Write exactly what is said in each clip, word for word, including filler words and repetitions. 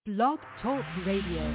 Blog Talk Radio.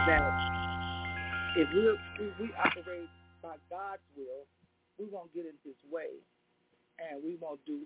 that if we if we operate by God's will, we won't get in His way, and we won't do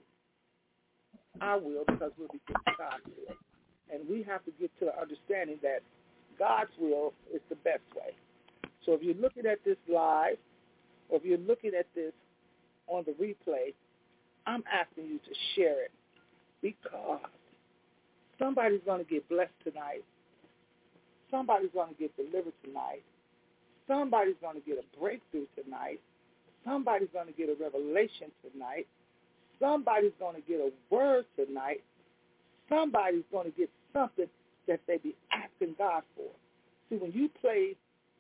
our will because we'll be doing God's will. And we have to get to the understanding that God's will is the best way. So if you're looking at this live, or if you're looking at this on the replay, I'm asking you to share it, because somebody's going to get blessed tonight. Somebody's going to get delivered tonight. Somebody's going to get a breakthrough tonight. Somebody's going to get a revelation tonight. Somebody's going to get a word tonight. Somebody's going to get something that they be asking God for. See, when you play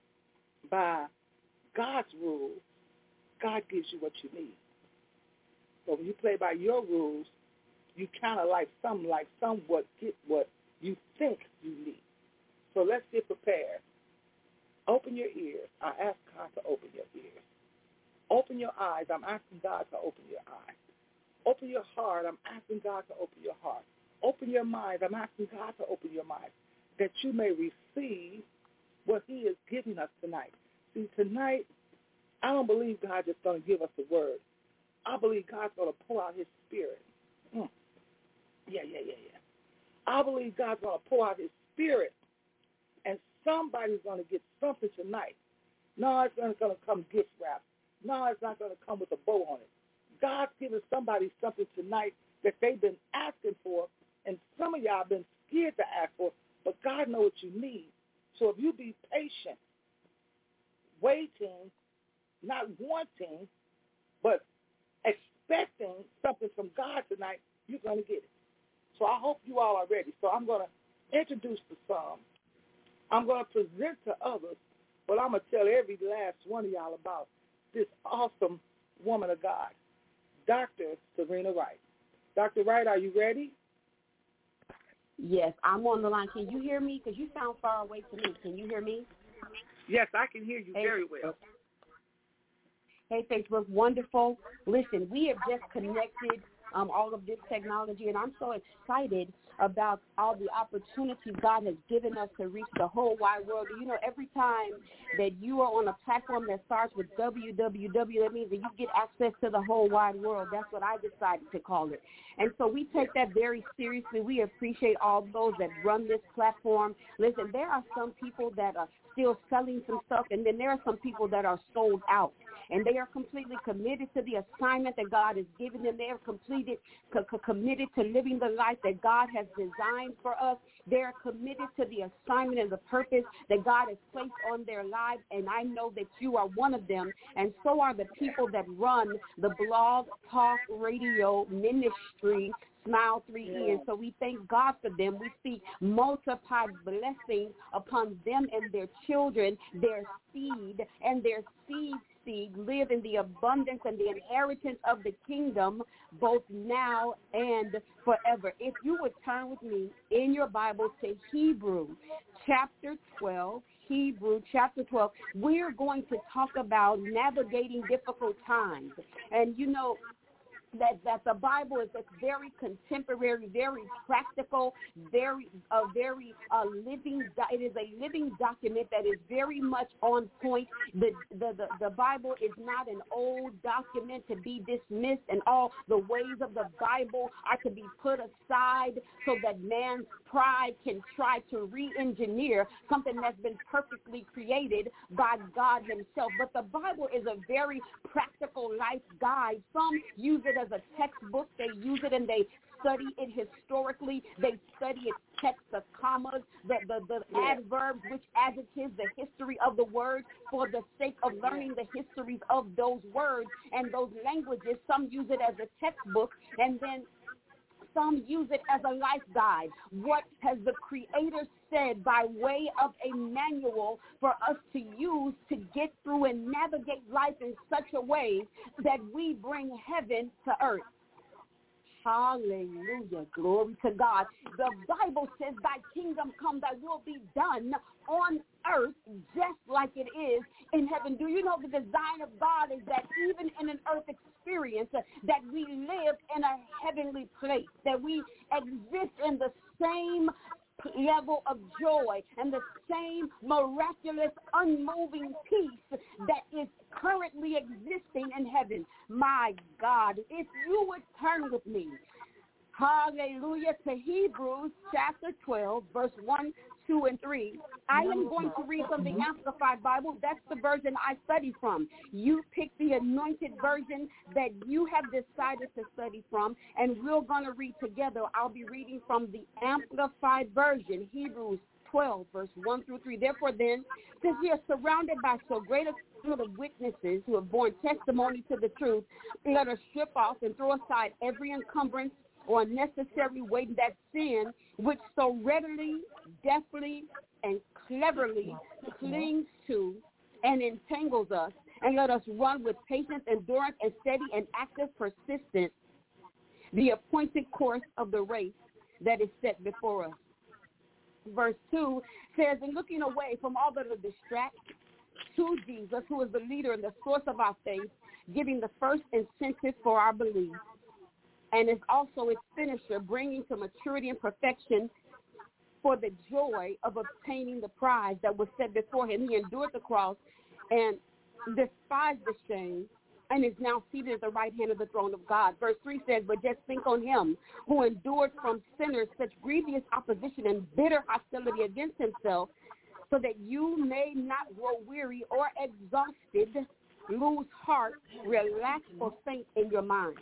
by God's rules, God gives you what you need. But when you play by your rules, you kind of like some, like somewhat get what you think you need. So let's get prepared. Open your ears. I ask God to open your ears. Open your eyes. I'm asking God to open your eyes. Open your heart. I'm asking God to open your heart. Open your mind. I'm asking God to open your mind, that you may receive what He is giving us tonight. See, tonight, I don't believe God just going to give us the word. I believe God's going to pour out His Spirit. Mm. Yeah, yeah, yeah, yeah. I believe God's going to pour out His Spirit, and somebody's going to get something tonight. No, it's going to come gift wrapped. No, it's not going to come with a bow on it. God's giving somebody something tonight that they've been asking for, and some of y'all have been scared to ask for, but God knows what you need. So if you be patient, waiting, not wanting, but expecting something from God tonight, you're going to get it. So I hope you all are ready. So I'm going to introduce the psalm. I'm going to present to others, but I'm going to tell every last one of y'all about this awesome woman of God, Doctor Serena Wright. Doctor Wright, are you ready? Yes, I'm on the line. Can you hear me? Because you sound far away to me. Can you hear me? Yes, I can hear you hey, very well. Hey, Facebook, wonderful. Listen, we have just connected um, all of this technology, and I'm so excited about all the opportunities God has given us to reach the whole wide world. You know, every time that you are on a platform that starts with W W W, that means that you get access to the whole wide world. That's what I decided to call it. And so we take that very seriously. We appreciate all those that run this platform. Listen, there are some people that are still selling some stuff, and then there are some people that are sold out. And they are completely committed to the assignment that God has given them. They are completed, co- co- committed to living the life that God has designed for us. They are committed to the assignment and the purpose that God has placed on their lives. And I know that you are one of them. And so are the people that run the Blog Talk Radio Ministry, Smile three E. And so we thank God for them. We speak multiplied blessings upon them and their children, their seed, and their seed seed live in the abundance and the inheritance of the kingdom, both now and forever. If you would turn with me in your Bible to Hebrew chapter twelve, Hebrew chapter twelve, we're going to talk about navigating difficult times. And you know, that that the Bible is a very contemporary, very practical, very a uh, very uh, living. It is a living document that is very much on point. The, the the the Bible is not an old document to be dismissed, and all the ways of the Bible are to be put aside so that man's pride can try to re-engineer something that's been perfectly created by God Himself. But the Bible is a very practical life guide. Some use it as a textbook. They use it and they study it historically. They study its text, the commas, the, the, the adverbs, which adjectives, the history of the words for the sake of learning the histories of those words and those languages. Some use it as a textbook, and then some use it as a life guide. What has the Creator said by way of a manual for us to use to get through and navigate life in such a way that we bring heaven to earth? Hallelujah. Glory to God. The Bible says, thy kingdom come, thy will be done on earth just like it is in heaven. Do you know the design of God is that even in an earth experience, uh, that we live in a heavenly place, that we exist in the same level of joy and the same miraculous, unmoving peace that is currently existing in heaven. My God, if you would turn with me, hallelujah, to Hebrews chapter twelve, verse one, two, and three. I am going to read from the Amplified Bible. That's the version I study from. You pick the anointed version that you have decided to study from, and we're going to read together. I'll be reading from the Amplified version, Hebrews twelve, verse one through three. Therefore, then, since we are surrounded by so great a cloud of witnesses who have borne testimony to the truth, let us strip off and throw aside every encumbrance or unnecessary weight, that sin which so readily, deftly, and cleverly clings to and entangles us, and let us run with patience, endurance, and steady and active persistence the appointed course of the race that is set before us. Verse two says, and looking away from all that are distract to Jesus, who is the leader and the source of our faith, giving the first incentive for our belief, and is also its finisher, bringing to maturity and perfection for the joy of obtaining the prize that was set before him. He endured the cross and despised the shame, and is now seated at the right hand of the throne of God. Verse three says, but just think on him who endured from sinners such grievous opposition and bitter hostility against himself, so that you may not grow weary or exhausted, lose heart, relax, or faint in your mind.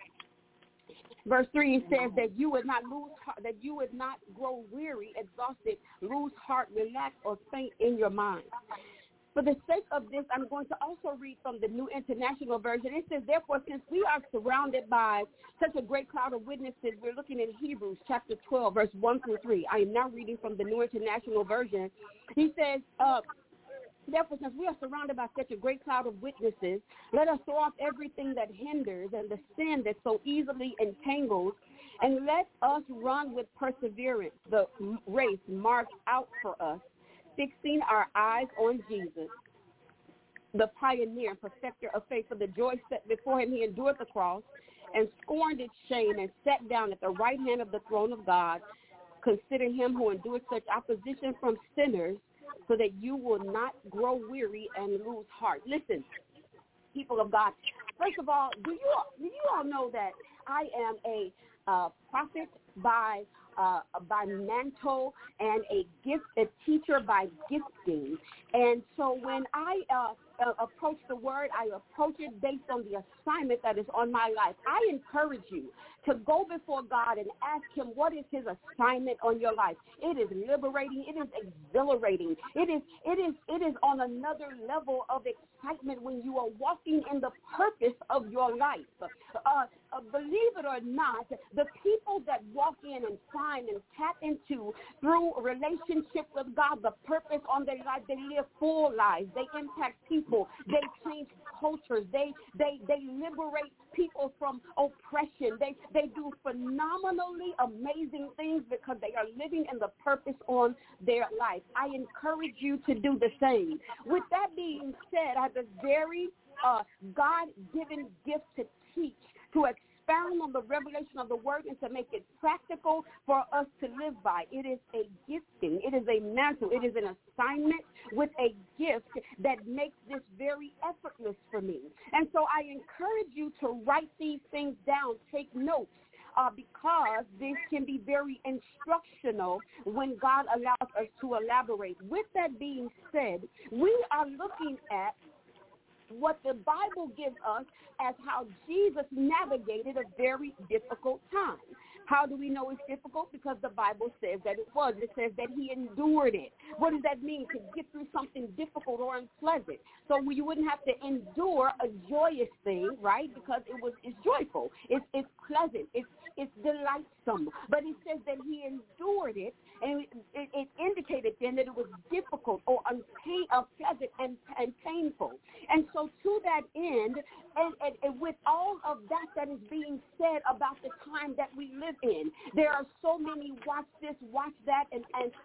Verse three says that you would not lose, that you would not grow weary, exhausted, lose heart, relax, or faint in your mind. For the sake of this, I'm going to also read from the New International Version. It says, therefore, since we are surrounded by such a great cloud of witnesses, we're looking at Hebrews chapter twelve, verse one through three. I am now reading from the New International Version. He says, uh, therefore, since we are surrounded by such a great cloud of witnesses, let us throw off everything that hinders and the sin that so easily entangles, and let us run with perseverance the race marked out for us, fixing our eyes on Jesus, the pioneer and perfecter of faith. For the joy set before him, he endured the cross and scorned its shame, and sat down at the right hand of the throne of God. Consider him who endured such opposition from sinners, so that you will not grow weary and lose heart. Listen, people of God, first of all, do you all, do you all know that I am a uh, prophet by uh, by mantle and a gift, a teacher by gifting? And so when I uh, uh, approach the word, I approach it based on the assignment that is on my life. I encourage you to go before God and ask him what is his assignment on your life. It is liberating. It is exhilarating. It is it is it is on another level of excitement when you are walking in the purpose of your life. Uh, uh, believe it or not, the people that walk in and find and tap into through a relationship with God, the purpose on their life, they live full lives. They impact people. They change cultures. They they they liberate people from oppression. They they do phenomenally amazing things because they are living in the purpose on their life. I encourage you to do the same. With that being said, I have a very uh, God-given gift to teach, to expound on the revelation of the word, and to make it practical for us to live by. It is a gifting. It is a mantle. It is an assignment with a gift that makes this very effortless for me. And so I encourage you to write these things down, take notes, uh, because this can be very instructional when God allows us to elaborate. With that being said, we are looking at what the Bible gives us as how Jesus navigated a very difficult time. How do we know it's difficult? Because the Bible says that it was. It says that he endured it. What does that mean? To get through something difficult or unpleasant. So you wouldn't have to endure a joyous thing, right? Because it was it's joyful. It's it's pleasant. It's it's delightsome. But it says that he endured it, and it, it, it indicated then that it was difficult or unpain, unpleasant and, and painful. And so to that end, and, and, and with all of that that is being said about the time that we live in, there are so many watch this, watch that, and, and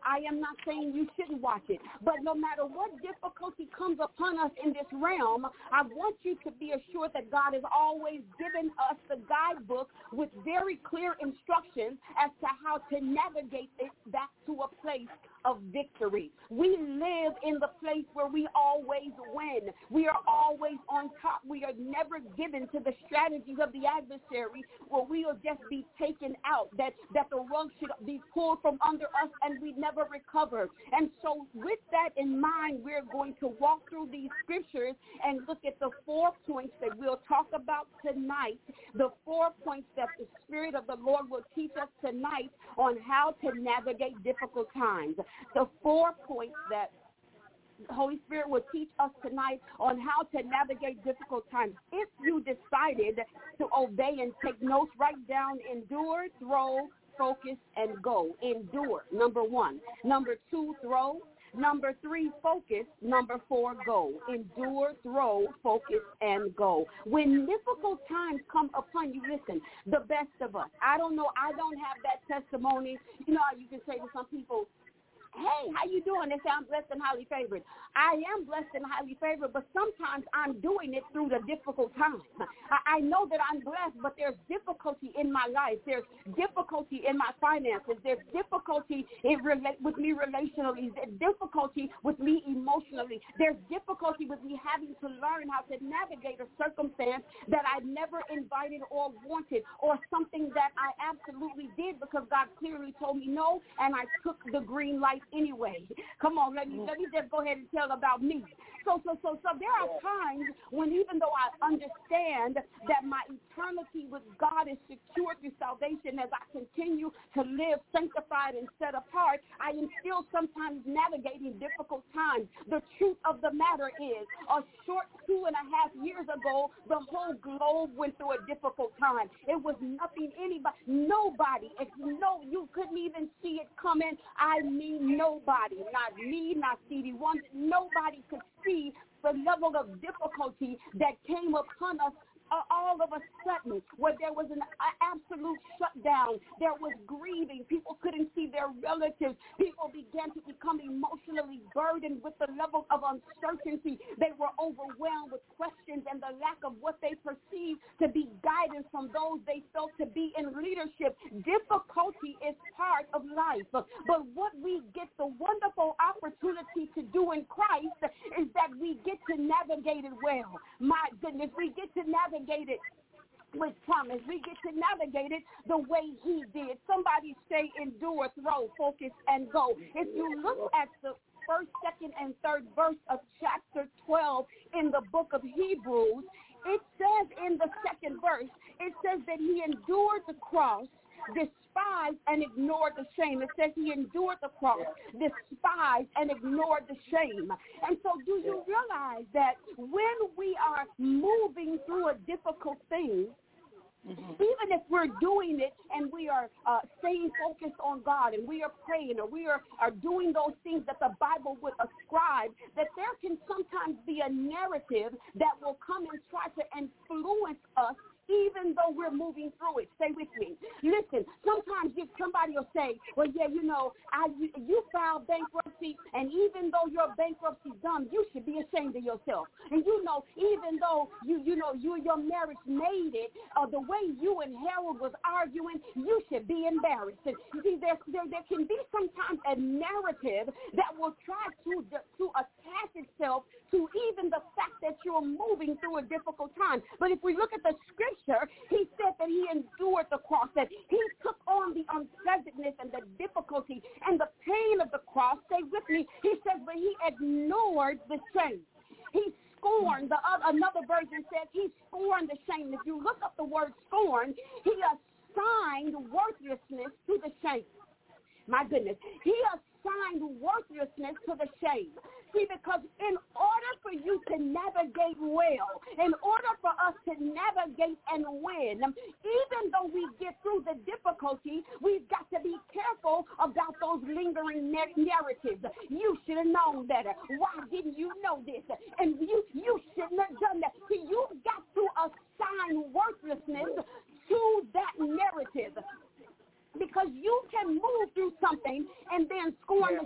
I am not saying you shouldn't watch it, but no matter what difficulty comes upon us in this realm, I want you to be assured that God has always given us the guidebook with very clear instructions as to how to navigate it back to a place of victory. We live in the place where we always win. We are always on top. We are never given to the strategies of the adversary where we will just be taken out, that, that the rug should be pulled from under us and we never recover. And so with that in mind, we're going to walk through these scriptures and look at the four points that we'll talk about tonight, the four points that the Spirit of the Lord will teach us tonight on how to navigate difficult times. The four points that the Holy Spirit will teach us tonight on how to navigate difficult times. If you decided to obey and take notes, write down endure, throw, focus, and go. Endure, number one. Number two, throw. Number three, focus. Number four, go. Endure, throw, focus, and go. When difficult times come upon you, listen, the best of us. I don't know. I don't have that testimony. You know, you can say to some people, hey, how you doing? They say I'm blessed and highly favored. I am blessed and highly favored, but sometimes I'm doing it through the difficult times. I, I know that I'm blessed, but there's difficulty in my life. There's difficulty in my finances. There's difficulty in rela- with me relationally. There's difficulty with me emotionally. There's difficulty with me having to learn how to navigate a circumstance that I never invited or wanted, or something that I absolutely did because God clearly told me no, and I took the green light anyway. Come on, let me let me just go ahead and tell about me. So, so, so, so there are times when even though I understand that my eternity with God is secured through salvation as I continue to live sanctified and set apart, I am still sometimes navigating difficult times. The truth of the matter is, a short two and a half years ago, the whole globe went through a difficult time. It was nothing anybody, nobody, if no, you couldn't even see it coming. I mean nobody, not me, not C D one, nobody could see the level of difficulty that came upon us uh, all of a sudden, where there was an uh, absolute shutdown. There was grieving. People couldn't see their relatives. People began to become emotionally burdened with the level of uncertainty. They were overwhelmed with questions and the lack of what they perceived to be guidance from those they felt to be in leadership. Difficulty is part of life. But what we get the wonderful opportunity to do in Christ is that we get to navigate it well. My goodness, we get to navigate it with promise. We get to navigate it the way he did. Somebody say endure, throw, focus, and go. If you look at the first, second, and third verse of chapter twelve in the book of Hebrews, it says in the second verse, it says that he endured the cross, despised and ignored the shame. It says he endured the cross, despised and ignored the shame. And so do you realize that when we are moving through a difficult thing, mm-hmm. even if we're doing it and we are uh, staying focused on God and we are praying or we are, are doing those things that the Bible would ascribe, that there can sometimes be a narrative that will come and try to influence us even though we're moving through it. Stay with me. Listen, sometimes if somebody will say, well, yeah, you know, I, you, you filed bankruptcy, and even though your bankruptcy's done, you should be ashamed of yourself. And you know, even though you, you know, you your marriage made it, uh, the way you and Harold was arguing, you should be embarrassed. And you see, there, there, there can be sometimes a narrative that will try to, to attach itself to even the fact that you're moving through a difficult time. But if we look at the scripture, he said that he endured the cross, that he took on the unpleasantness and the difficulty and the pain of the cross. Stay with me. He says, but he ignored the shame. He scorned. The other, another version says he scorned the shame. If you look up the word scorn, he assigned worthlessness to the shame. My goodness. He assigned worthlessness to the shame. See, because in order for you to navigate well, in order for us to navigate and win, even though we get through the difficulty, we've got to be careful about those lingering narratives. You should have known better. Why didn't you know this? And you, you shouldn't have done that. See, you've got to assign worthlessness to that narrative. Because you can move through something and then scorn the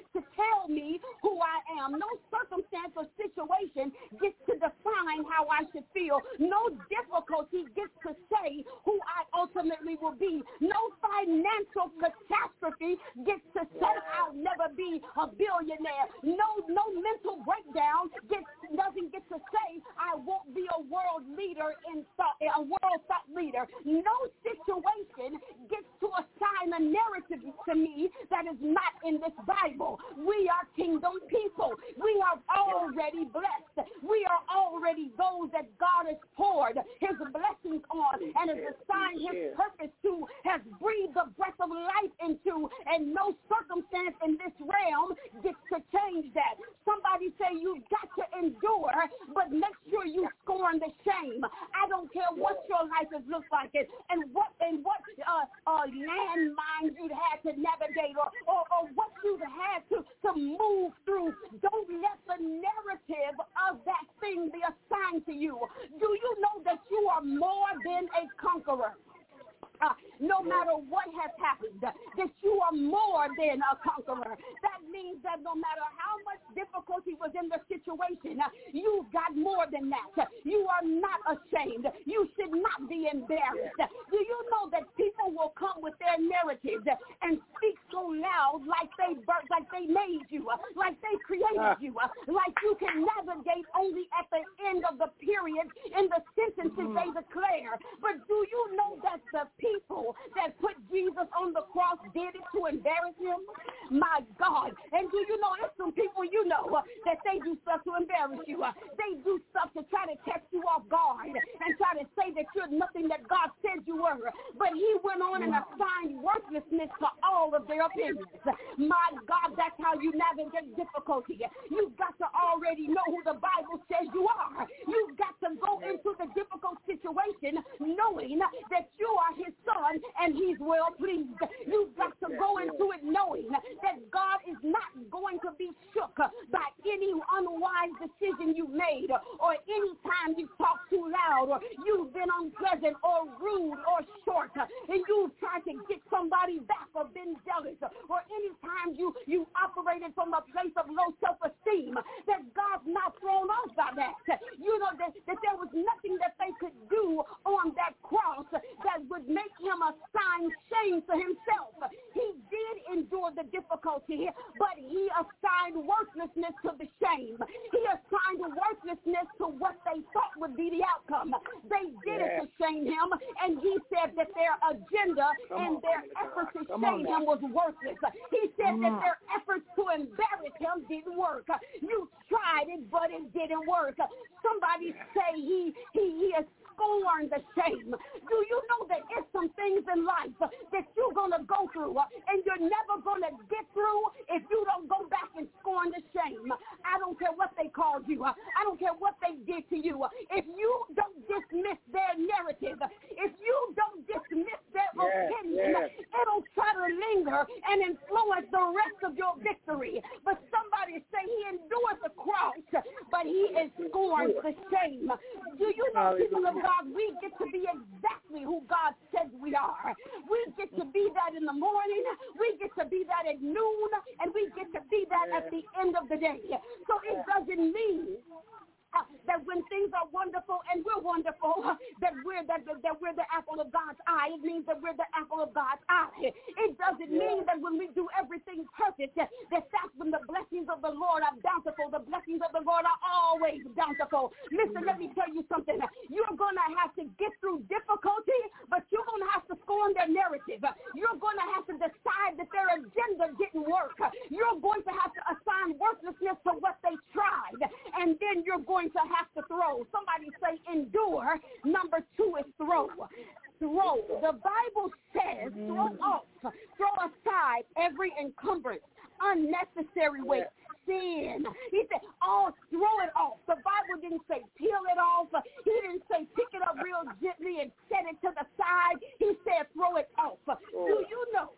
to tell me who I am. No circumstance or situation gets to define how I should feel. No difficulty gets to say who I ultimately will be. No financial catastrophe gets to say I'll never be a billionaire. No, no mental breakdown gets doesn't get to say I won't be a world leader in thought, a world thought leader. No situation gets to assign a narrative to me that is not in this Bible. We are kingdom people. We are already blessed. We are already those that God has poured his blessings on and has assigned his purpose to, has breathed the breath of life into, and no circumstance in this realm gets to change that. Somebody say you've got to endure, but make sure you scorn the shame. I don't care what your life has looked like it and what and what uh, uh, landmines you've had to navigate or, or, or what you've had to, to move through. Don't let the narrative of that thing be assigned to you. Do you know that you are more than a conqueror? Uh, no matter what has happened, that you are more than a conqueror. That means that no matter how much difficulty was in the situation, uh, you've got more than that. You are not ashamed. You should not be embarrassed. Do you know that people will come with their narratives and speak so loud like they birthed, like they made you, uh, like they created you, uh, like you can navigate only at the end of the period in the sentences they declare. But do you know that the people that put Jesus on the cross did it to embarrass him? My God. And do you know, there's some people you know uh, that they do stuff to embarrass you. Uh, they do stuff to try to catch you off guard and try to say that you're nothing that God said you were. But he went on and assigned worthlessness to all of their opinions. My God, that's how you navigate difficulty. You've got to already know who the Bible says you are. You've got to go into the difficult situation knowing that you are his son and he's well pleased. You've got to go into it knowing that God is not going to be shook by any unwise decision you made or any time you talked too loud or you've been unpleasant or rude or short and you've tried to get somebody back or been jealous or any time you, you operated from a place of low self-esteem, that God's not thrown off by that. You know, that, that there was nothing that they could do on that cross that would make him assign shame to himself. He did endure the difficulty, but he assigned worthlessness to the shame. He assigned worthlessness to what they thought would be the outcome. They did yeah. it to shame him, and he said that their agenda Come and on, their efforts to Come shame him was worthless. He said mm. that their efforts to embarrass him didn't work. You tried it, but it didn't work. Somebody yeah. say he, he, he is scorn the shame. Do you know that it's some things in life that you're going to go through and you're never going to get through if you don't go back and scorn the shame? I don't care what they called you. I don't care what they did to you. If you don't dismiss their narrative, if you don't dismiss their yes, opinion, yes. it'll try to linger and influence the rest of your victory. But somebody say he endured the cross, but he is scorned the shame. Do you know, people of God, we get to be exactly who God says we are. We get to be that in the morning, we get to be that at noon, and we get to be that at the end of the day. So it doesn't mean Uh, that when things are wonderful and we're wonderful, uh, that we're that, that, that we're the apple of God's eye. It means that we're the apple of God's eye. It doesn't yeah. mean that when we do everything perfect, that, that that's when the blessings of the Lord are bountiful. The blessings of the Lord are always bountiful. Listen, let me tell you something. You're going to have to get through difficulty, but you're going to have to scorn their narrative. You're going to have to decide that their agenda didn't work. You're going to have to assign worthlessness to what they tried, and then you're going to have to throw. Somebody say endure. Number two is throw. Throw. The Bible says throw off, throw aside every encumbrance, unnecessary weight, sin. He said, oh, throw it off. The Bible didn't say peel it off. He didn't say pick it up real gently and set it to the side. He said throw it off. Do you know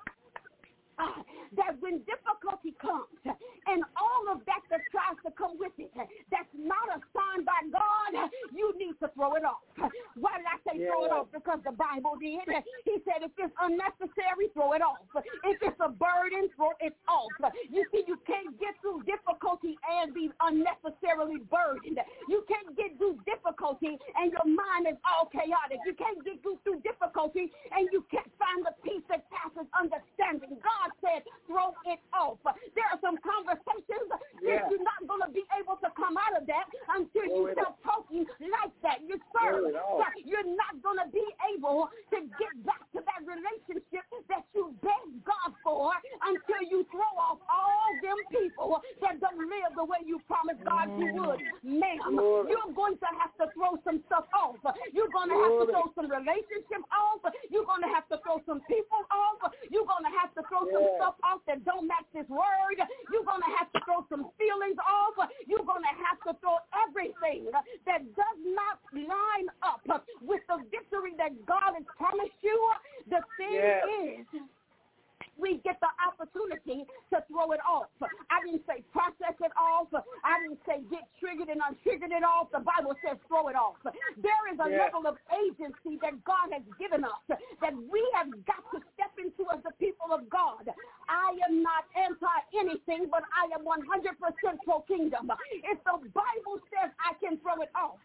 Uh, that when difficulty comes and all of that that tries to come with it, that's not assigned by God, you need to throw it off. Why did I say yeah. throw it off? off because the Bible did. He said if it's unnecessary, throw it off. If it's a burden, throw it off. You see, you can't get through difficulty and be unnecessarily burdened. You can't get through difficulty and your mind is all chaotic. You can't get through difficulty and you can't find the peace that passes understanding. God said, throw it off. There are some conversations yeah. that you're not going to be able to come out of that until throw you stop off. talking like that. You serve. You're not going to be able to get back to that relationship that you begged God for until you throw off all them people that don't live the way you promised God you would. Ma'am, you're going to have to throw some stuff off. You're going to have to throw some relationships off. You're going to have to throw some people off. You're going to have to throw some yeah. stuff off that don't match this word. You're going to have to throw some feelings off. You're going to have to throw everything that does not line up with the victory that God has promised you. The thing yeah. is, we get the opportunity to throw it off. I didn't say process it off. I didn't say get triggered and untriggered it off. The Bible says throw it off. There is a yeah. level of agency that God has given us that we have got to step into as the people of God. I am not anti-anything, but I am one hundred percent pro-kingdom. If the Bible says I can throw it off,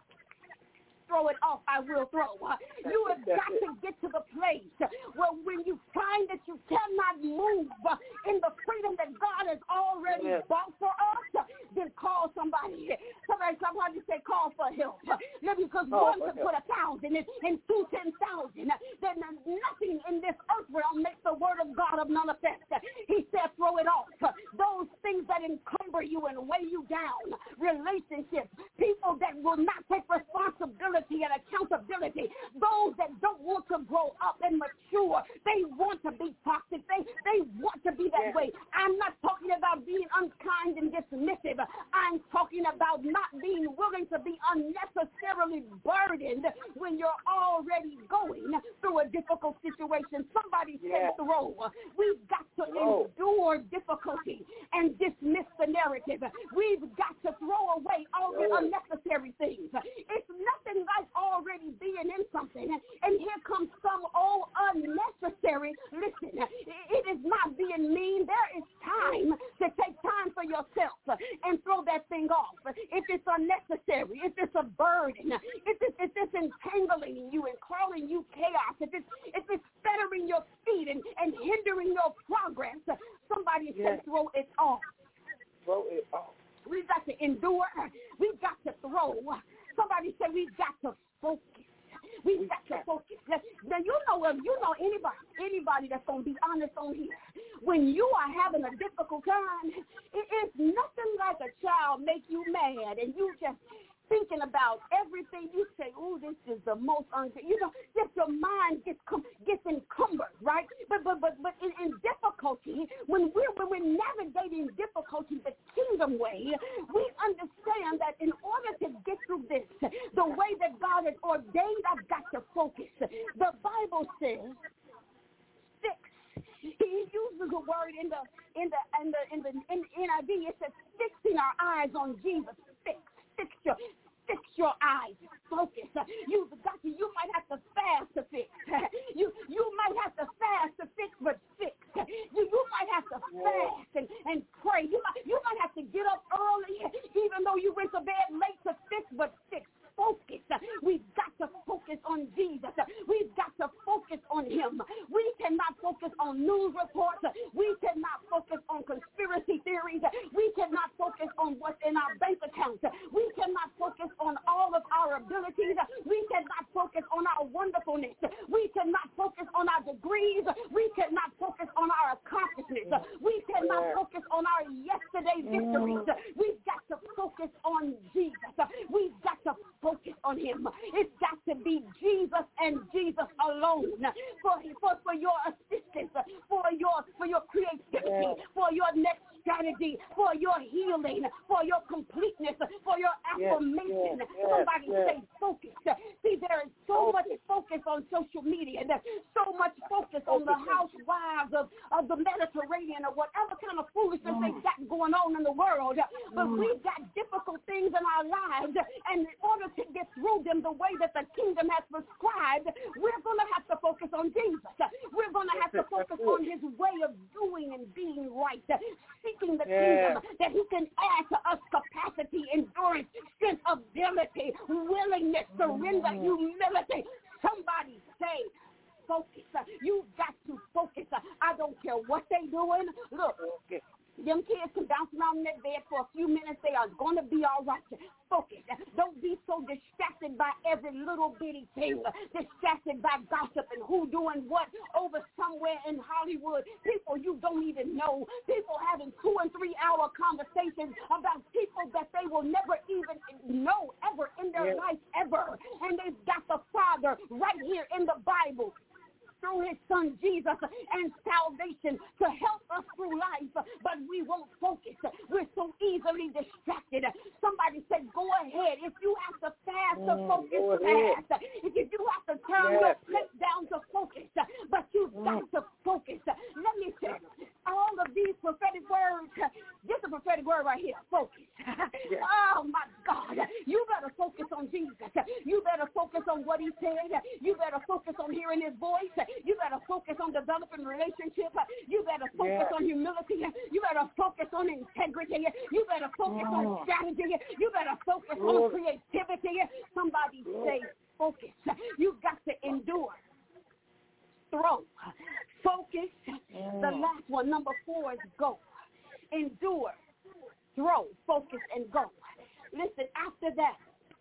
throw it off, I will throw. You have got to get to the place where when you find that you cannot move in the freedom that God has already yes. bought for us, then call somebody. Somebody, somebody say call for help. Because oh, one could put a thousand and, and two ten thousand. Then nothing in this earth realm makes the word of God of none effect. He said throw it off. Those things that encumber you and weigh you down, relationships, people that will not take responsibility and accountability, those that don't want to grow up and mature, they want to be toxic, they they want to be that yes. way. I'm not talking about being unkind and dismissive. I'm talking about not being willing to be unnecessarily burdened when you're already going through a difficult situation. Somebody yes. said throw. We've got to throw. endure difficulty and dismiss the narrative. We've got to throw away all the yes. unnecessary things. It's nothing like already being in something, and here comes some old unnecessary. Listen, it is not being mean. There is time to take time for yourself and throw that thing off. If it's unnecessary, if it's a burden, if it's, if it's entangling you and calling you chaos, if it's, if it's fettering your feet and, and hindering your progress, somebody yes. said throw it off. Throw it off. We've got to endure. We've got to throw. Somebody said we've got to focus. We've got to focus. Now, you know what? You know anybody, anybody that's going to be honest on here. When you are having a difficult time, it is nothing like a child make you mad and you just thinking about everything. You say, oh, this is the most unfair. You know, just your mind gets com- gets encumbered, right? But but but but in, in difficulty, when we're when we're navigating difficulty the kingdom way, we understand that in order to get through this, the way that God has ordained, I've got to focus. The Bible says, fix. He uses a word in the in the in the in the in the N I V. It says fixing our eyes on Jesus. Fix. Fix your, fix your eyes. Focus. You've got to, you might have to fast to fix. You you might have to fast to fix, but fix. You you might have to fast and, and pray. You might you might have to get up early, even though you went to bed late to fix, but fix. Focus. We've got to focus on Jesus. We've got to focus on him. We cannot focus on news reports. We cannot focus on conspiracy theories. We cannot focus on what's in our bank accounts. We cannot focus on all of our abilities. We cannot focus on our wonderfulness. We cannot focus on our degrees. We cannot focus on our accomplishments. We cannot focus on our yesterday victories. We've got to focus on Jesus. We've got to focus on him. It's got to be Jesus and Jesus alone for, for, for your assistance, for your for your creativity, for your next strategy, for your healing, for your completeness, for your affirmation. Yes, yes, Somebody yes. say focus. See, there is so focus. much focus on social media. There's so much focus, focus on the housewives of, of the Mediterranean or whatever kind of foolishness mm. they got going on in the world. But mm. we've got difficult things in our lives, and in order to get through them the way that the kingdom has prescribed, we're that he can add to us capacity, endurance, strength, ability, willingness, surrender, humility. Somebody say, focus. You've got to focus. I don't care what they're doing. Look, them kids can bounce around in their bed for a few minutes. They are going to be all right. Focus. Don't be so distracted by every little bitty thing. Distracted by gossip and who doing what over somewhere in Hollywood. People you don't even know. People having two and three hour conversations about people that they will never even know ever in their yeah. life ever. And they've got the Father right here in the Bible through his son Jesus and salvation to help us through life, but we won't focus. We're so easily distracted. Somebody said, go ahead. If you have to fast to focus, fast. If you have to turn yes. your plate down to focus, but you've got to focus. Let me say, all of these prophetic words, this is a prophetic word right here, focus. Yes. Oh, my God. You better focus on Jesus. You better focus on what he said. You better focus on hearing his voice. You better focus on developing relationship. You better focus yeah. on humility. You better focus on integrity. You better focus oh. on strategy. You better focus oh. on creativity. Somebody oh. say focus. You've got to endure. Throw. Focus. Oh. The last one, number four, is go. Endure. Throw. Focus and go. Listen, after that,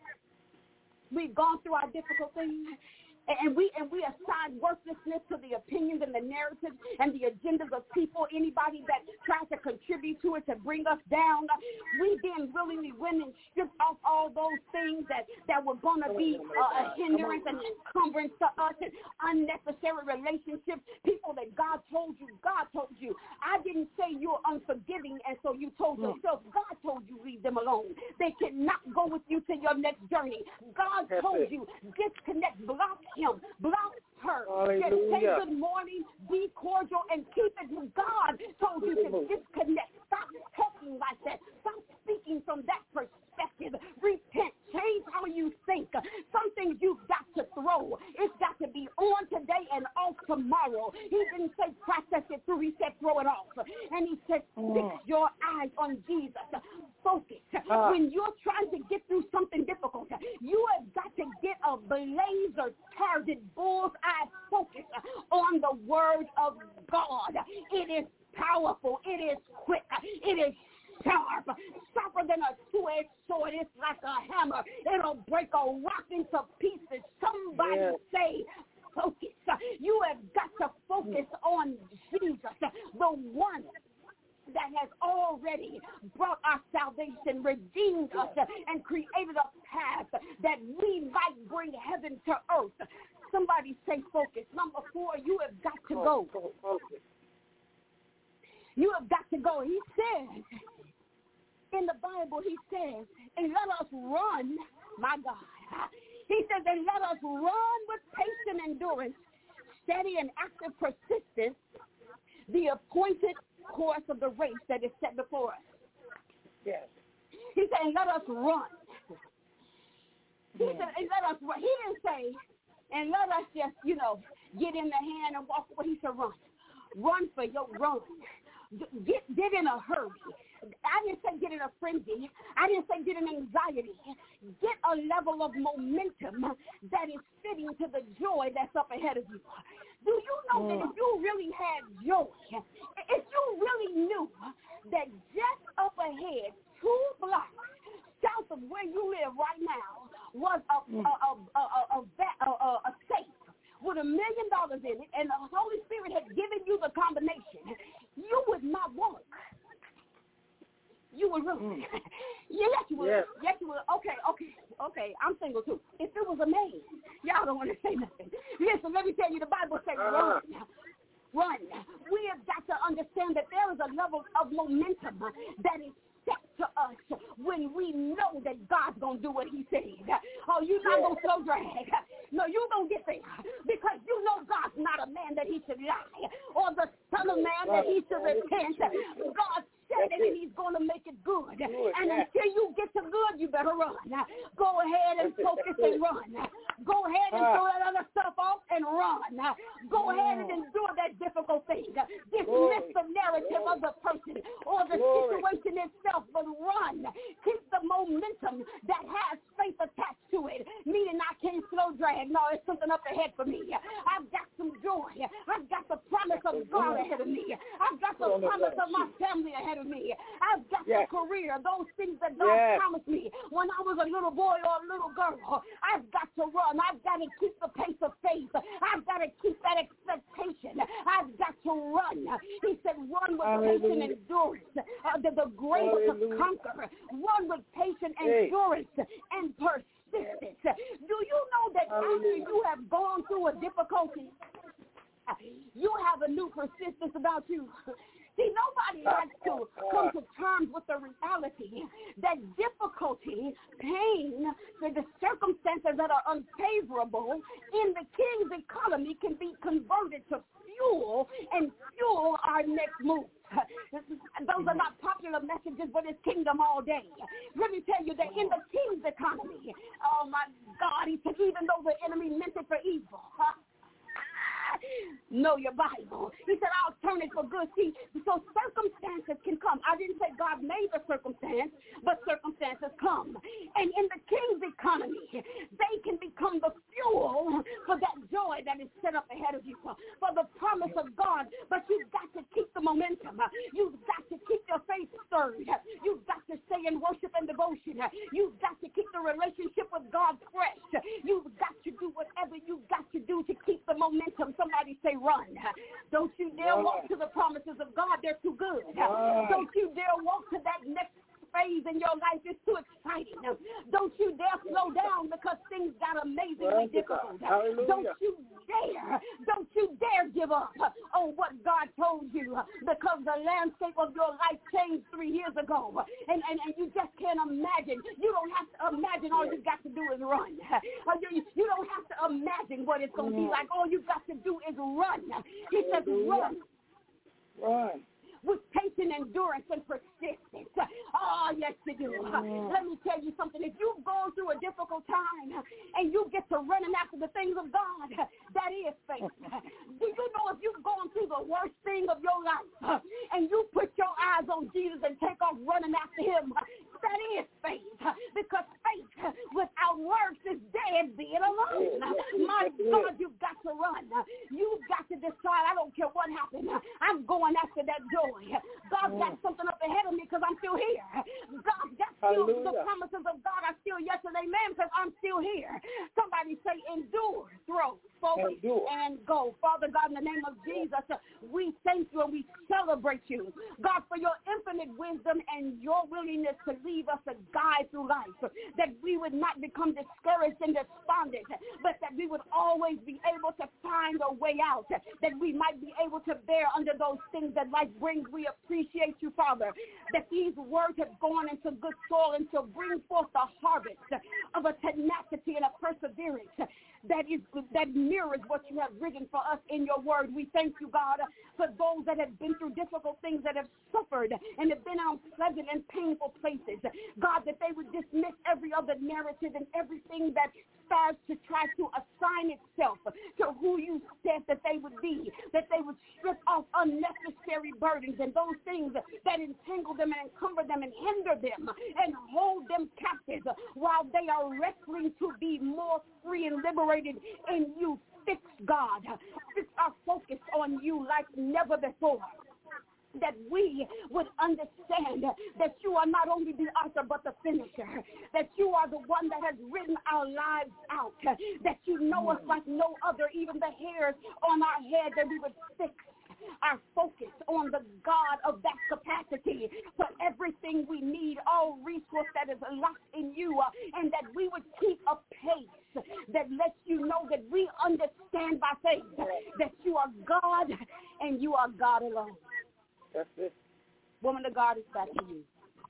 we've gone through our difficult things. And we and we assign worthlessness to the opinions and the narratives and the agendas of people, anybody that tries to contribute to it to bring us down. We then willingly went and stripped off all those things that, that were going to be uh, a hindrance and encumbrance to us and unnecessary relationships, people that God told you, God told you. I didn't say you're unforgiving, and so you told yourself. God told you leave them alone. They cannot go with you to your next journey. God told you disconnect, block him, block her. Just say good morning, be cordial, and keep it. God told you to disconnect. Stop talking like that. Stop speaking from that perspective. Repent. Change how you think. Some things you've got to throw. It's got to be on today and off tomorrow. He didn't say process it through. He said throw it off. And he said fix your eyes on Jesus. Focus. Uh, when you're trying to get through something difficult, you have got to get a laser target bullseye focus on the word of God. It is powerful. It is quick. It is sharp, sharper than a two-edged sword. It's like a hammer. It'll break a rock into pieces. Somebody yes. say focus. You have got to focus on Jesus, the one that has already brought our salvation, redeemed us, and created a path that we might bring heaven to earth. Somebody say focus. Number four, you have got to go. You have got to go. He says, in the Bible, he says, and let us run, my God. He says, and let us run with patient endurance, steady and active persistence, the appointed course of the race that is set before us. Yes. He said, and let us run. He yeah. said, and let us run. He didn't say, and let us just, you know, get in the hand and walk away. He said, run. Run for your run. Get, get in a hurry. I didn't say get in a frenzy. I didn't say get in anxiety. Get a level of momentum that is fitting to the joy that's up ahead of you. Do you know that if you really had joy, if you really knew that just up ahead, two blocks south of where you live right now was a a a a, a, a, a, a safe with a million dollars in it, and the Holy Spirit had given you the combination, you would not walk. You would really. Mm. Yes, you would. Yes. yes, you would. Okay, okay, okay. I'm single, too. If it was a man, y'all don't want to say nothing. Listen, let me tell you, the Bible says uh-huh. run. Run. We have got to understand that there is a level of momentum that is set to us when we know that God's going to do what he said. Oh, you're not going to slow drag. No, you're going to get there because you know God's not a man that he should lie or the son of man that he should repent. God said it and he's going to make make it good. good And yeah. until you get to good, you better run. Go ahead and focus and run. Go ahead and throw that other stuff off and run. Go ahead and endure that difficult thing. Dismiss the narrative of the person or the situation itself, but run. Keep the momentum that has faith attached to it, meaning I can't slow drag. No, it's something up ahead for me. I've got some joy. I've got the promise of God ahead of me. I've got the promise of my family ahead of me. I've got yes. the career, those things that God yes. promised me when I was a little boy or a little girl. I've got to run. I've got to keep the pace of faith. I've got to keep that expectation. I've got to run. He said, run with Hallelujah. patient endurance, uh, the, the grace Hallelujah. to conquer. Run with patient hey. endurance and persistence. Do you know that Hallelujah. after you have gone through a difficulty, you have a new persistence about you? See, nobody likes to come to terms with the reality that difficulty, pain, the circumstances that are unfavorable in the king's economy can be converted to fuel and fuel our next move. Those are not popular messages, but it's kingdom all day. Let me tell you that in the king's economy, oh my God, he said, even though the enemy meant it for evil, huh? Know your Bible. He said, I'll turn it for good. See, so circumstances can come. I didn't say God made the circumstance, but circumstances come. And in the king's economy, they can become the fuel for that joy that is set up ahead of you, for the promise of God. But you've got to keep the momentum. You've got to keep your faith stirred. You've got to stay in worship and devotion. You've got to keep the relationship with God fresh. You've got to do whatever you've got to do to keep the momentum. Somebody say run. Don't you dare walk to the promises of God. They're too good. Don't you dare walk to that next phase in your life. It's too exciting. Don't you dare slow down because things got amazingly difficult. Don't you dare. Don't you dare give up on what God told you because the landscape of your life changed three years ago. And, and, and you just can't imagine. You don't have to imagine. All you got to do is run. You, you don't have to imagine what it's going to be like. All you got to do is run. He says run. Run. With patient endurance and persistence. Oh, yes, you do. Mm. Let me tell you something. If you've gone through a difficult time and you get to running after the things of God, that is faith. Do you know if you've gone through the worst thing of your life and you put your eyes on Jesus and take off running after him, that is faith. Because faith without works is dead being alone. My God, you've got to run. You've got to decide, I don't care what happened. I'm going after that joy. God got something up ahead of me because I'm still here. God got still the promises of God are still yes and amen because I'm still here. Somebody say endure, throw, focus, endure. And go. Father God, in the name of Jesus, we thank you and we celebrate you, God, for your infinite wisdom and your willingness to leave us a guide through life, that we would not become discouraged and despondent, but that we would always be able to find a way out, that we might be able to bear under those things that life brings. We appreciate you, Father, that these words have gone into good soil and to bring forth the harvest of a tenacity and a perseverance that is that mirrors what you have written for us in your word. We thank you, God, for those that have been through difficult things, that have suffered and have been in unpleasant and painful places. God, that they would dismiss every other narrative and everything that starts to try to assign itself to who you said that they would be, that they would strip off unnecessary burdens and those things that entangle them and encumber them and hinder them and hold them captive while they are wrestling to be more free and liberated in you. Fix, God. Fix our focus on you like never before. That we would understand that you are not only the author but the finisher, that you are the one that has written our lives out, that you know us like no other, even the hairs on our head, that we would fix our focus on the God of that capacity for everything we need, all resource that is locked in you, uh, and that we would keep a pace that lets you know that we understand by faith that you are God and you are God alone. That's it. Woman of God, is back to you.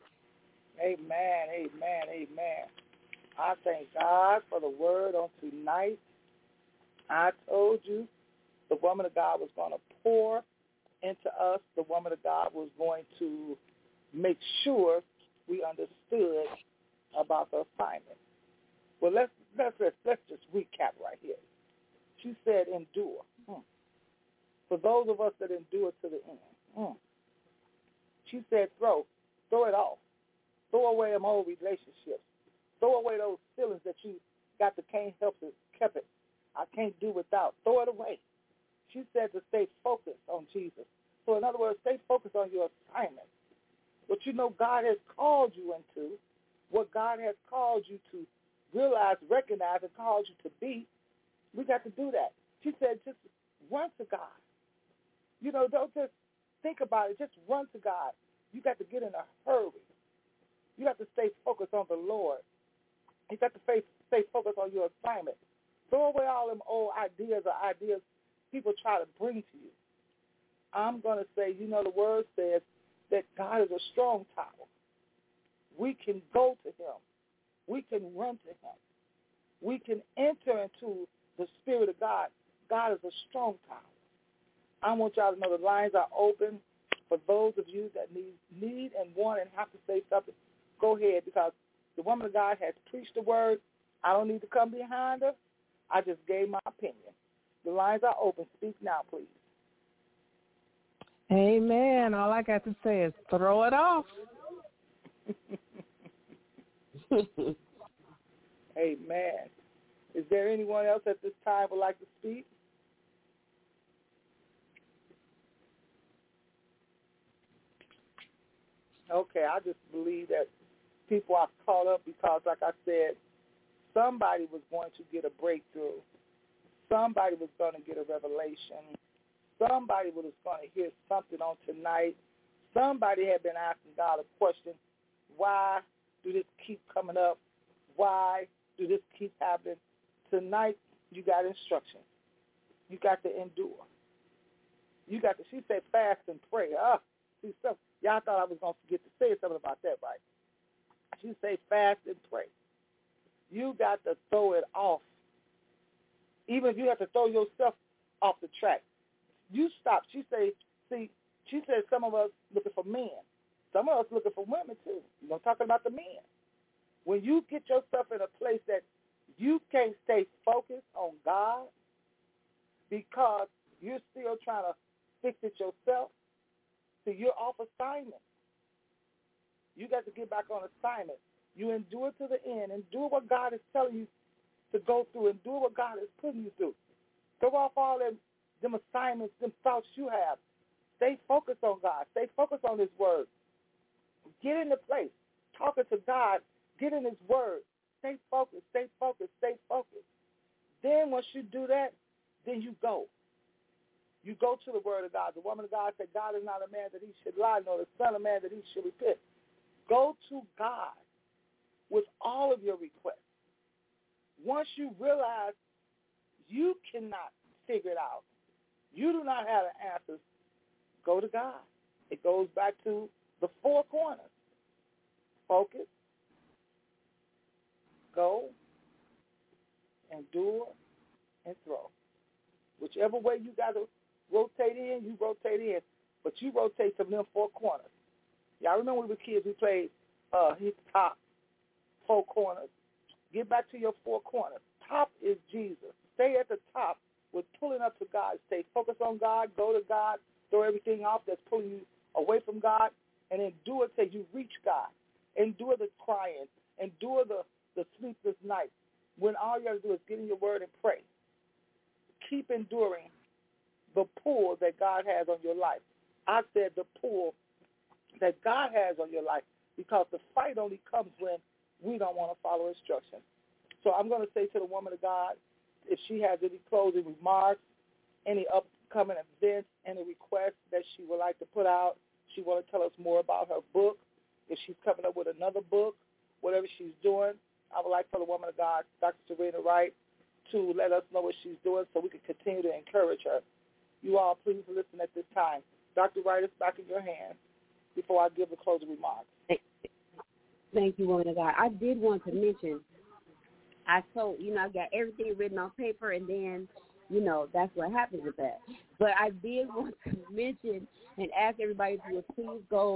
Amen, amen, amen. I thank God for the word on tonight. I told you the woman of God was going to pour into us. The woman of God was going to make sure we understood about the assignment. Well, let's let's let's, let's just recap right here. She said, "Endure." Hmm. For those of us that endure to the end. Hmm. She said, "Throw, throw it off. Throw away them old relationships. Throw away those feelings that you got to can't help it, kept it. I can't do without. Throw it away." She said to stay focused on Jesus. So in other words, stay focused on your assignment. What you know God has called you into, what God has called you to realize, recognize, and called you to be, we got to do that. She said just run to God. You know, don't just think about it. Just run to God. You got to get in a hurry. You have to stay focused on the Lord. You got to stay, stay focused on your assignment. Throw away all them old ideas or ideas people try to bring to you. I'm going to say, you know, the word says that God is a strong tower. We can go to him. We can run to him. We can enter into the Spirit of God. God is a strong tower. I want y'all to know the lines are open for those of you that need, need and want and have to say something. Go ahead, because the woman of God has preached the word. I don't need to come behind her. I just gave my opinion. The lines are open. Speak now, please. Amen. All I got to say is throw it off. Amen. Is there anyone else at this time would like to speak? Okay, I just believe that people are caught up because, like I said, somebody was going to get a breakthrough. Somebody was going to get a revelation. Somebody was going to hear something on tonight. Somebody had been asking God a question. Why do this keep coming up? Why do this keep happening? Tonight, you got instructions. You got to endure. You got to, she said, fast and pray. Ah, see, some, y'all thought I was going to forget to say something about that, right? She said, fast and pray. You got to throw it off. Even if you have to throw yourself off the track. You stop. She say, see, she said some of us looking for men. Some of us looking for women too. You know, talking about the men. When you get yourself in a place that you can't stay focused on God because you're still trying to fix it yourself, see, you're off assignment. You got to get back on assignment. You endure to the end. Endure what God is telling you to go through. Endure what God is putting you through. Throw off all them, them assignments, them thoughts you have. Stay focused on God. Stay focused on his word. Get in the place. Talking to God. Get in his word. Stay focused. Stay focused. Stay focused. Then once you do that, then you go. You go to the word of God. The woman of God said, God is not a man that he should lie, nor the son of man that he should repent. Go to God with all of your requests. Once you realize you cannot figure it out, you do not have the answers, go to God. It goes back to the four corners. Focus, go, endure, and throw. Whichever way you got to rotate in, you rotate in. But you rotate from them four corners. Y'all remember when we were kids, we played uh, hit top, four corners. Get back to your four corners. Top is Jesus. Stay at the top with pulling up to God. Stay focused on God. Go to God. Throw everything off that's pulling you away from God. And endure till you reach God. Endure the crying. Endure the, the sleepless night. When all you have to do is get in your word and pray. Keep enduring the pull that God has on your life. I said the pull that God has on your life, because the fight only comes when we don't want to follow instructions. So I'm going to say to the woman of God, if she has any closing remarks, any upcoming events, any requests that she would like to put out, she want to tell us more about her book. If she's coming up with another book, whatever she's doing, I would like for the woman of God, Doctor Serena Wright, to let us know what she's doing so we can continue to encourage her. You all, please listen at this time. Doctor Wright, it's back in your hands before I give the closing remarks. Thank you, woman of God. I did want to mention, I told, you know, I got everything written on paper, and then, you know, that's what happens with that. But I did want to mention and ask everybody to please go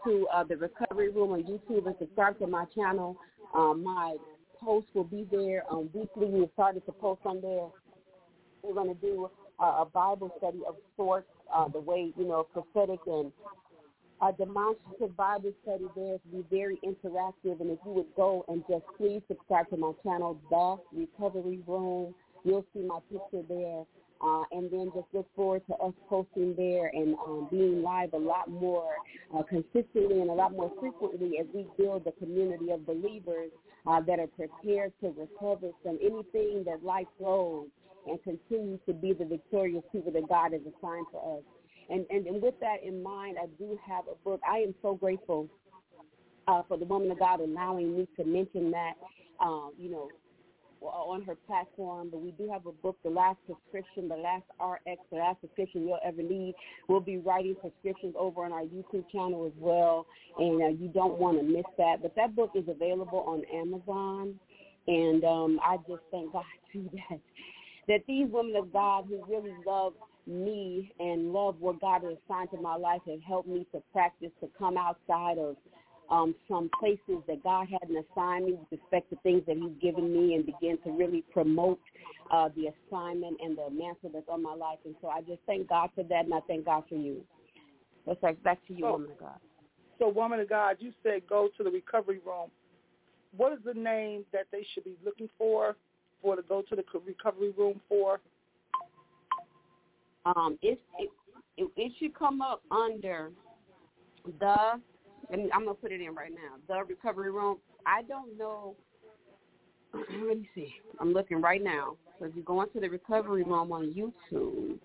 to uh, the Recovery Room on YouTube and subscribe to my channel. Um, my posts will be there um, weekly. We've started to post on there. We're going to do uh, a Bible study of sorts, uh, the way, you know, prophetic and a demonstrative Bible study there to be very interactive. And if you would go and just please subscribe to my channel, The Recovery Room, you'll see my picture there. Uh, and then just look forward to us posting there and um, being live a lot more uh, consistently and a lot more frequently as we build the community of believers uh, that are prepared to recover from anything that life throws and continue to be the victorious people that God has assigned for us. And, and, and with that in mind, I do have a book. I am so grateful uh, for the woman of God allowing me to mention that, um, you know, on her platform. But we do have a book, The Last Prescription, The Last R X, The Last Prescription You'll Ever Need. We'll be writing prescriptions over on our YouTube channel as well, and uh, you don't want to miss that. But that book is available on Amazon, and um, I just thank God too that, that these women of God who really love me and love what God has assigned to my life have helped me to practice to come outside of um, some places that God hadn't assigned me with respect to things that he's given me and begin to really promote uh, the assignment and the mantle that's on my life. And so I just thank God for that, and I thank God for you. Let's back, back to you, so, woman of God. So, woman of God, you said go to the Recovery Room. What is the name that they should be looking for, for to go to the Recovery Room for? Um, it, it it it should come up under the. Let me, I'm gonna put it in right now. The Recovery Room. I don't know. Let me see. I'm looking right now. So if you go into the Recovery Room on YouTube,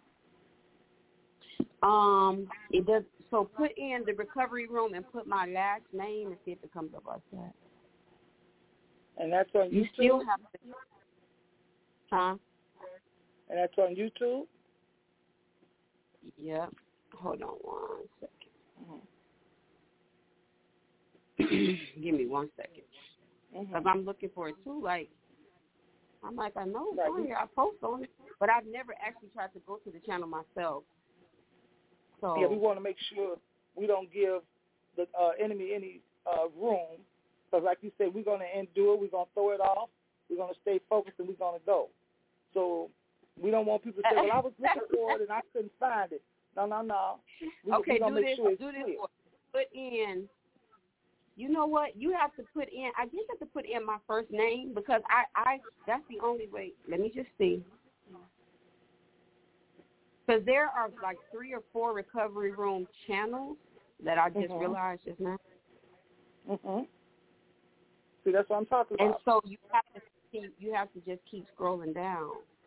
um, it does. So put in the Recovery Room and put my last name and see if it comes up like that. And that's on you YouTube. You still have to. Huh? And that's on YouTube. Yep. Hold on one second. Mm-hmm. Give me one second. Because mm-hmm. I'm looking for it too. Like, I'm like, I know it's right. on here. I post on it. But I've never actually tried to go to the channel myself. So yeah, we want to make sure we don't give the uh, enemy any uh, room. Because like you said, we're going to endure. We're going to throw it off. We're going to stay focused, and we're going to go. So we don't want people to say, well, I was looking for it and I couldn't find it. No, no, no. We, okay, do this. Sure do this. Put in, you know what? You have to put in, I guess you have to put in my first name because I, I that's the only way. Let me just see. Because there are like three or four Recovery Room channels that I just mm-hmm. realized just now. Mm-hmm. See, that's what I'm talking about. And so you have to keep, you have to just keep scrolling down.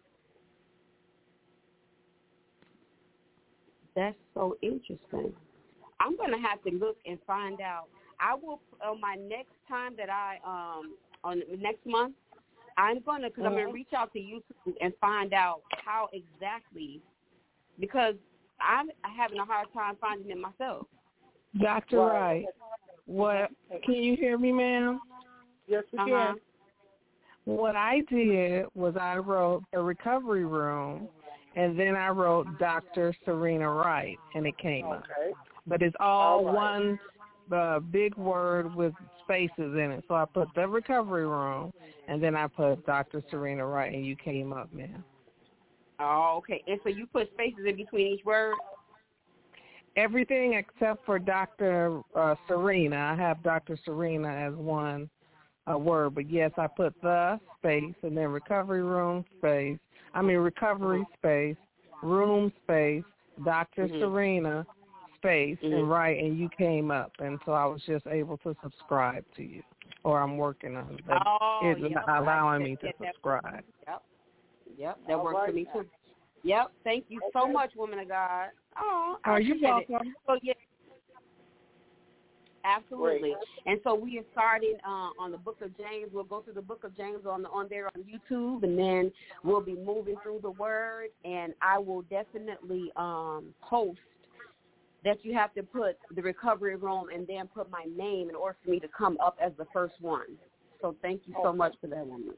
That's so interesting. I'm going to have to look and find out. I will, on my next time that I, um, on next month, I'm going to, because mm-hmm. I'm going to reach out to YouTube and find out how exactly, because I'm having a hard time finding it myself. Doctor Wright, what, can you hear me, ma'am? Yes, we uh-huh. can. What I did was I wrote a Recovery Room, and then I wrote Doctor Serena Wright, and it came okay. up. But it's all, all right. one uh, big word with spaces in it. So I put the Recovery Room, and then I put Doctor Serena Wright, and you came up, man. Oh, okay. And so you put spaces in between each word? Everything except for Doctor Uh, Serena. I have Doctor Serena as one uh, word. But, yes, I put the space, and then Recovery Room space. I mean, recovery space, room space, Doctor Mm-hmm. Serena space, mm-hmm. and right, and you came up. And so I was just able to subscribe to you, or I'm working on it. Oh, it's yep. allowing I me to subscribe. Yep. Yep, that All works right. for me, too. Yep, thank you so much, woman of God. Oh, I Are you welcome? It. So, yeah. Absolutely. Great. And so we are starting uh, on the Book of James. We'll go through the Book of James on the, on there on YouTube, and then we'll be moving through the Word. And I will definitely um, post that you have to put the Recovery Room and then put my name in order for me to come up as the first one. So thank you so okay. much for that, woman.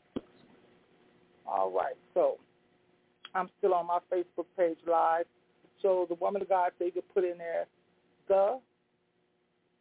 All right. So I'm still on my Facebook page live. So the woman of God said you could put in there the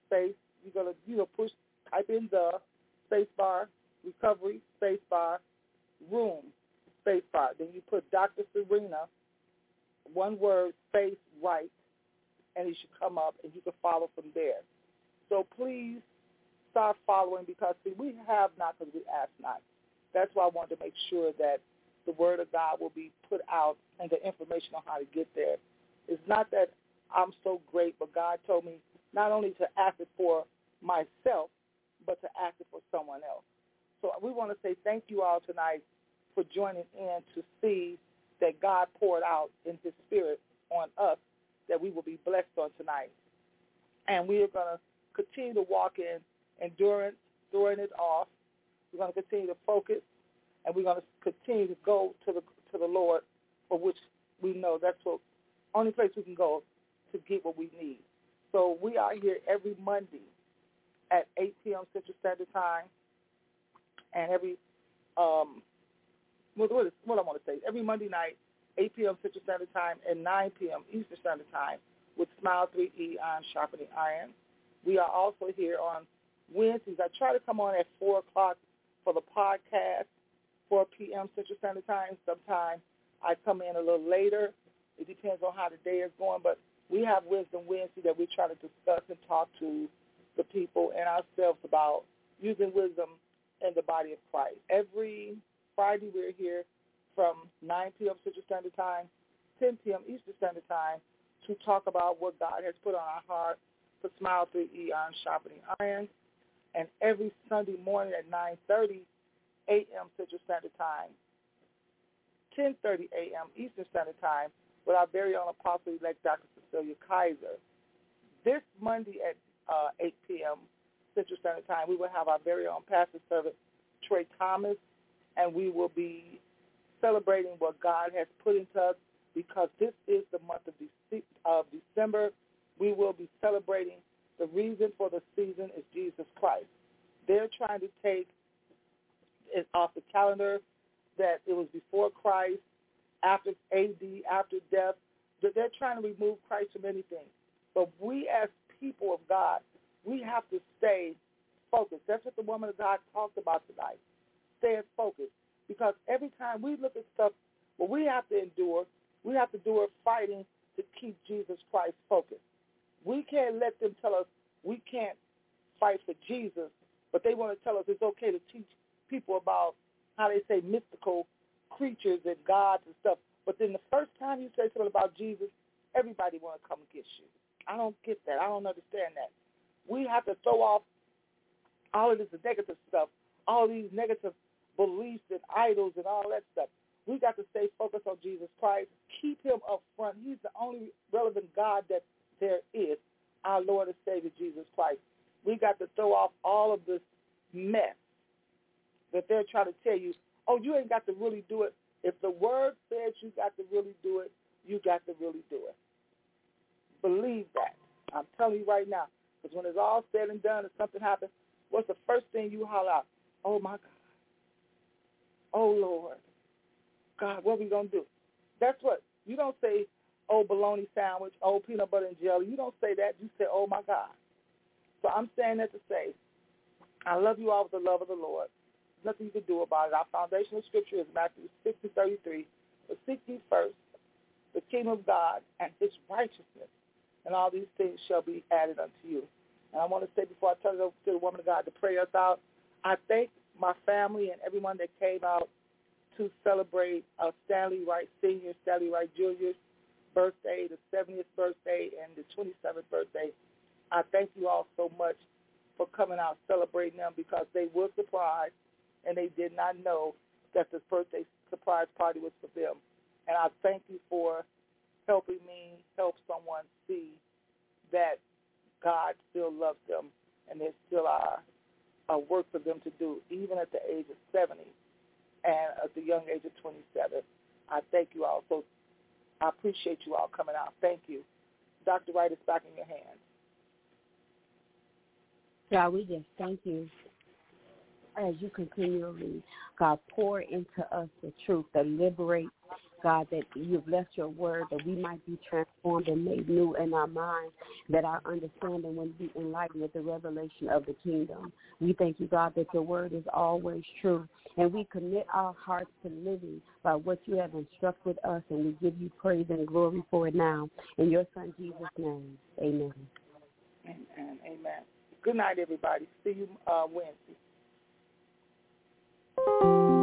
space. You're going to, you know, push, type in the space bar, recovery, space bar, room, space bar. Then you put Doctor Serena, one word, space right, and it should come up, and you can follow from there. So please start following because, see, we have not because we ask not. That's why I wanted to make sure that the Word of God will be put out and the information on how to get there. It's not that I'm so great, but God told me not only to ask it for myself, but to ask it for someone else. So we want to say thank you all tonight for joining in to see that God poured out in his spirit on us, that we will be blessed on tonight. And we are going to continue to walk in endurance, throwing it off. We're going to continue to focus, and we're going to continue to go to the to the Lord, for which we know that's the only place we can go to get what we need. So we are here every Monday at eight p.m. Central Standard Time, and every um, what, what, is, what I want to say, every Monday night, eight p.m. Central Standard Time and nine p.m. Eastern Standard Time with Smile three E Iron Sharpening Iron. We are also here on Wednesdays. I try to come on at four o'clock for the podcast, four p.m. Central Standard Time. Sometimes I come in a little later. It depends on how the day is going, but we have Wisdom Wednesday that we try to discuss and talk to the people and ourselves about using wisdom in the body of Christ. Every Friday we're here from nine p.m. Central Standard Time, ten p.m. Eastern Standard Time to talk about what God has put on our heart for Smile three E Iron Sharpening Iron. And every Sunday morning at nine thirty a.m. Central Standard Time, ten thirty a.m. Eastern Standard Time with our very own Apostle-elect Doctor Cecilia Kaiser. This Monday at uh, eight p.m. Central Standard Time, we will have our very own pastor servant, Trey Thomas, and we will be celebrating what God has put into us because this is the month of, De- of December. We will be celebrating the reason for the season is Jesus Christ. They're trying to take it off the calendar that it was before Christ, after A D, after death. They're trying to remove Christ from anything. But we as people of God, we have to stay focused. That's what the woman of God talked about tonight. Stay focused. Because every time we look at stuff, what we have to endure, we have to do it fighting to keep Jesus Christ focused. We can't let them tell us we can't fight for Jesus, but they want to tell us it's okay to teach people about how they say mystical creatures and gods and stuff. But then the first time you say something about Jesus, everybody want to come against you. I don't get that. I don't understand that. We have to throw off all of this negative stuff, all these negative beliefs and idols and all that stuff. We got to stay focused on Jesus Christ. Keep him up front. He's the only relevant God that there is, our Lord and Savior Jesus Christ. We got to throw off all of this mess that they're trying to tell you, oh, you ain't got to really do it. If the word says you got to really do it, you got to really do it. Believe that. I'm telling you right now, because when it's all said and done and something happens, what's the first thing you holler out? Oh, my God. Oh, Lord. God, what are we going to do? That's what. You don't say, oh, bologna sandwich, oh, peanut butter and jelly. You don't say that. You say, oh, my God. So I'm saying that to say, I love you all with the love of the Lord. There's nothing you can do about it. Our foundational scripture is Matthew six and thirty-three. But seek ye first the kingdom of God and his righteousness, and all these things shall be added unto you. And I want to say before I turn it over to the woman of God to pray us out, I thank my family and everyone that came out to celebrate uh, Stanley Wright Senior, Stanley Wright Junior's birthday, the seventieth birthday, and the twenty-seventh birthday. I thank you all so much for coming out celebrating them because they were surprised and they did not know that this birthday surprise party was for them. And I thank you for helping me help someone see that God still loves them and there's still a, a work for them to do, even at the age of seventy and at the young age of twenty-seven. I thank you all. So I appreciate you all coming out. Thank you. Doctor Wright, it's back in your hands. God, we just thank you as you continually, God, pour into us the truth that liberates, God, that you've left your word that we might be transformed and made new in our minds, that our understanding will be enlightened with the revelation of the kingdom. We thank you, God, that your word is always true, and we commit our hearts to living by what you have instructed us, and we give you praise and glory for it now. In your Son, Jesus' name, amen. Amen. Amen. Good night, everybody. See you uh, Wednesday.